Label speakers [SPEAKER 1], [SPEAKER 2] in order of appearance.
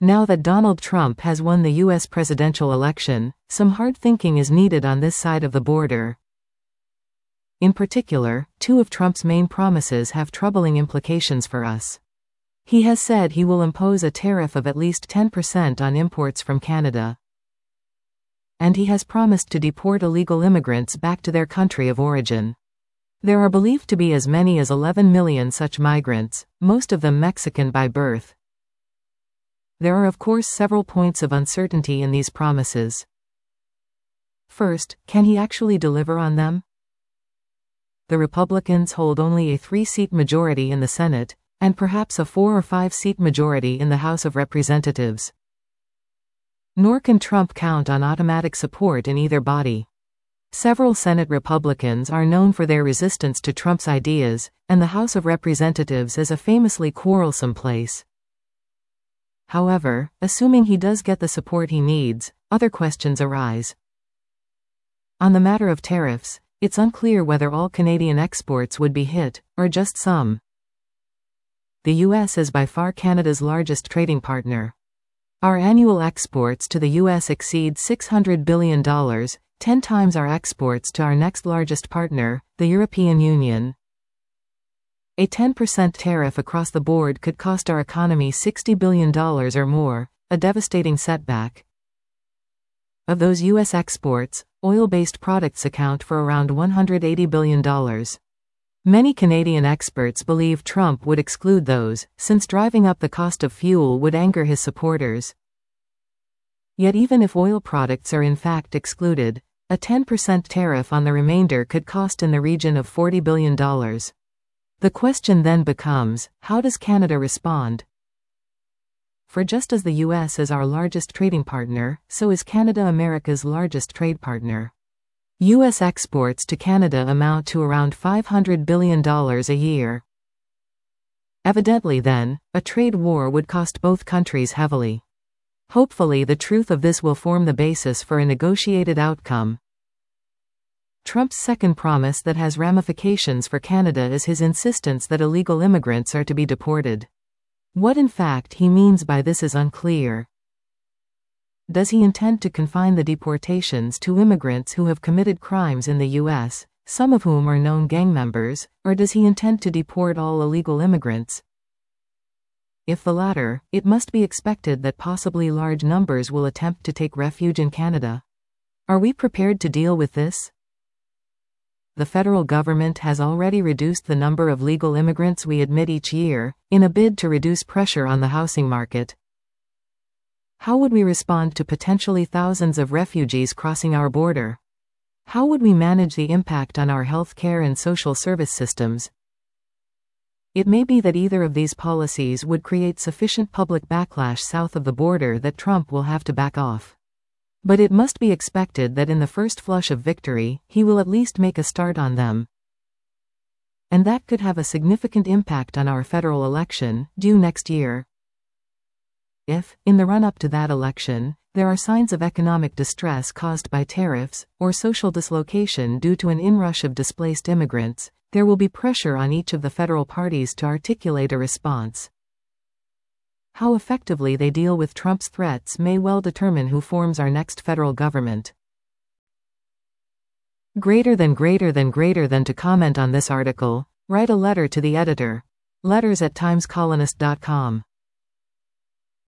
[SPEAKER 1] Now that Donald Trump has won the U.S. presidential election, some hard thinking is needed on this side of the border. In particular, two of Trump's main promises have troubling implications for us. He has said he will impose a tariff of at least 10% on imports from Canada. And he has promised to deport illegal immigrants back to their country of origin. There are believed to be as many as 11 million such migrants, most of them Mexican by birth. There are of course several points of uncertainty in these promises. First, can he actually deliver on them? The Republicans hold only a 3-seat majority in the Senate, and perhaps a 4 or 5-seat majority in the House of Representatives. Nor can Trump count on automatic support in either body. Several Senate Republicans are known for their resistance to Trump's ideas, and the House of Representatives is a famously quarrelsome place. However, assuming he does get the support he needs, other questions arise. On the matter of tariffs, it's unclear whether all Canadian exports would be hit, or just some. The U.S. is by far Canada's largest trading partner. Our annual exports to the U.S. exceed $600 billion, 10 times our exports to our next largest partner, the European Union. A 10% tariff across the board could cost our economy $60 billion or more, a devastating setback. Of those U.S. exports, oil-based products account for around $180 billion. Many Canadian experts believe Trump would exclude those, since driving up the cost of fuel would anger his supporters. Yet even if oil products are in fact excluded, a 10% tariff on the remainder could cost in the region of $40 billion. The question then becomes, how does Canada respond? For just as the U.S. is our largest trading partner, so is Canada America's largest trade partner. U.S. exports to Canada amount to around $500 billion a year. Evidently then, a trade war would cost both countries heavily. Hopefully the truth of this will form the basis for a negotiated outcome. Trump's second promise that has ramifications for Canada is his insistence that illegal immigrants are to be deported. What in fact he means by this is unclear. Does he intend to confine the deportations to immigrants who have committed crimes in the U.S., some of whom are known gang members, or does he intend to deport all illegal immigrants? If the latter, it must be expected that possibly large numbers will attempt to take refuge in Canada. Are we prepared to deal with this? The federal government has already reduced the number of legal immigrants we admit each year, in a bid to reduce pressure on the housing market. How would we respond to potentially thousands of refugees crossing our border? How would we manage the impact on our health care and social service systems? It may be that either of these policies would create sufficient public backlash south of the border that Trump will have to back off. But it must be expected that in the first flush of victory, he will at least make a start on them. And that could have a significant impact on our federal election, due next year. If, in the run-up to that election, there are signs of economic distress caused by tariffs, or social dislocation due to an inrush of displaced immigrants, there will be pressure on each of the federal parties to articulate a response. How effectively they deal with Trump's threats may well determine who forms our next federal government. Greater than to comment on this article, write a letter to the editor. letters@timescolonist.com